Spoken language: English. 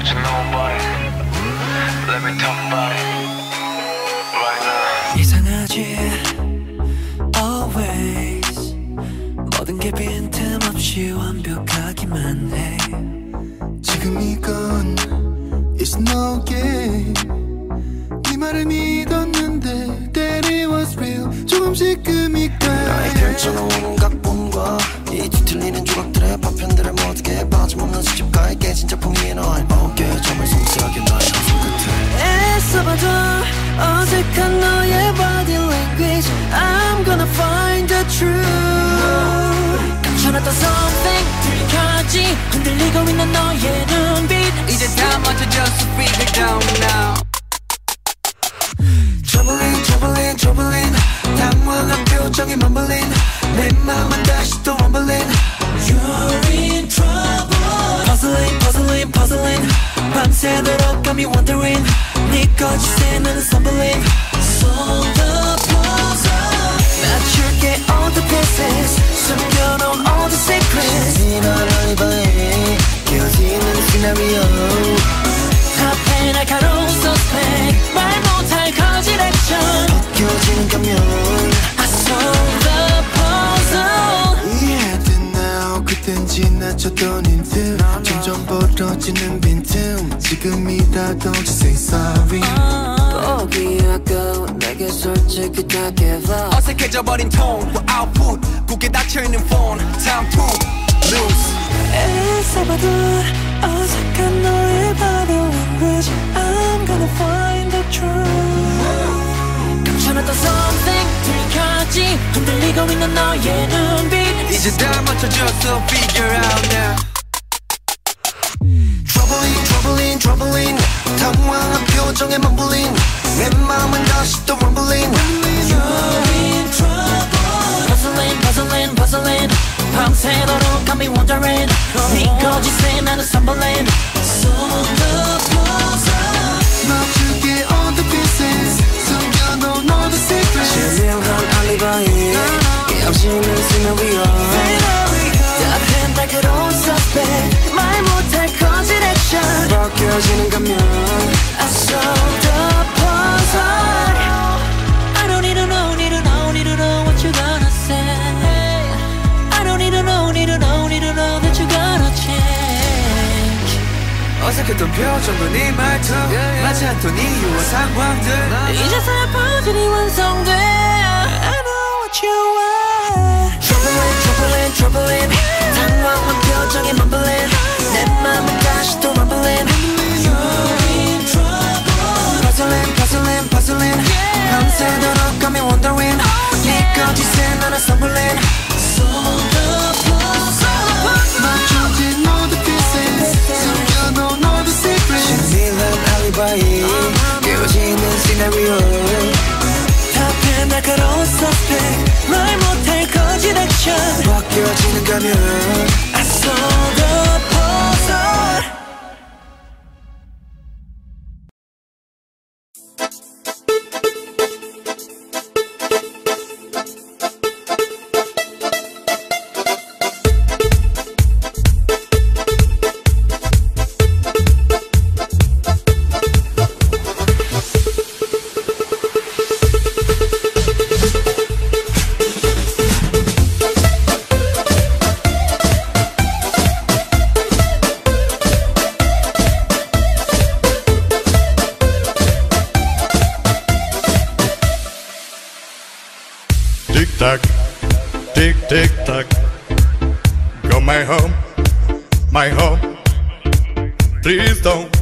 what you know about it. Let me talk about it right now. 이상하지 always 모든 게 빈틈없이 완벽하기만 해. 지금 이건 It's no game. 네 말을 믿었는데 That it was real. 조금씩 금이가 나의 결정은 온갖 봄과 이 뒤틀리는 조각들의 파편들을 모두게 빠짐없는 수집가에 깨진 작품이 너의 어깨에 점을 성스럽게 너의 손 끝에 애써봐도 어색한 너의 body language I'm gonna find the truth. 감춰놨던 something 들켜지 흔들리고 있는 너의 눈빛 이제 다 맞춰졌어 figure it out now. Troubling, troubling, troubling 당황한 표정이 mumbling 내 맘은 다시 또 rumbling You're in trouble. Puzzling, puzzling, puzzling 밤새도록 got me wondering 네 거짓에 나는 stumbling Solve the puzzle. 맞출게 all the pieces 숨겨놓은 all the secrets 진한 알바에 깨어지는 시나리오 앞에 날카로운 suspect 말 못할 거짓 액션 벗겨지는 가면 I solve the puzzle. 이해돼 now. 그땐 지나쳤던 힌트 점점 벌어지는 빈틈 지금이라도 just say sorry. 포기하고 내게 솔직히 다 give up. 어색해져버린 tone with output 굳게 닫혀있는 phone time to lose. 애써봐도 어색한 너의 body language I'm gonna find the truth. 감춰놨던 something 들켜지 흔들리고 있는 너의 눈빛 이제 다 맞춰졌어 figure out now. Troubling, troubling, troubling 당황한 표정에 mumbling 내 맘은 다시 또 rumbling You're in trouble. Puzzling, puzzling, puzzling 밤새도록 got me wondering 네 거짓에 나는 stumbling Solve the puzzle. 맞출게 all the pieces 숨겨놓은 all the secrets 신명한 알리바이 깨어지는 시나리오 앞에 날카로운 suspect 말 못할 거짓 액션 벗겨지는 가면 I solve the puzzle. I don't need to know, need to know, need to know what you're gonna say. I don't need to know, need to know, need to know that you're gonna change. 어색했던 표정과 네 말투 맞지 않던 이유와 상황들 이제서야 퍼즐이 완성돼. I know what you want. Troubling, troubling, troubling 당황한 표정에 mumbling 내 맘은 다시 또 rumbling You're in trouble. Puzzling, puzzling, puzzling 밤새도록 got me wondering 네 거짓에 나는 stumbling Solve the puzzle. 맞춰진 all the pieces 숨겨놓은 all the secrets 신비한 알리바이 깨어지는 시나리오 앞에 날카로운 suspect 말 못할 거짓 액션 벗겨지는 가면 I solve the puzzle. Tick tock, tick tick tock. Go my home, my home. Please don't